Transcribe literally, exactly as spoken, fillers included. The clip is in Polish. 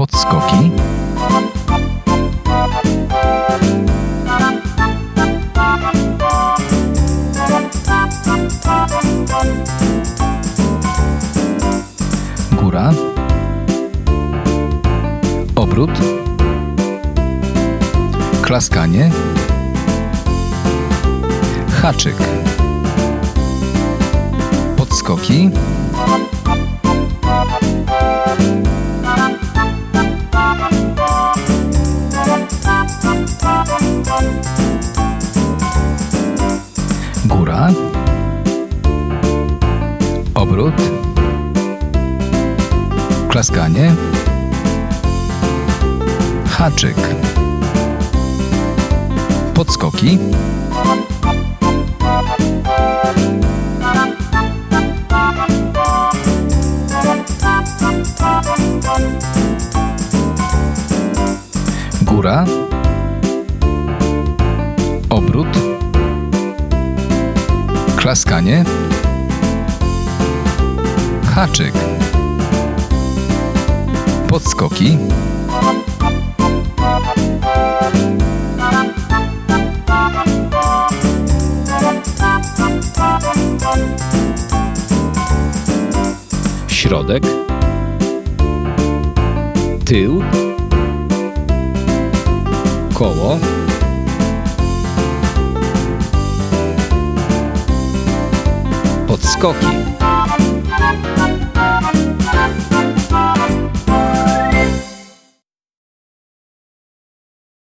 podskoki, góra, obrót, klaskanie, haczyk, podskoki, góra, obrót, klaskanie, haczyk, podskoki, góra, obrót, klaskanie, haczyk, podskoki, środek, tył, koło, podskoki.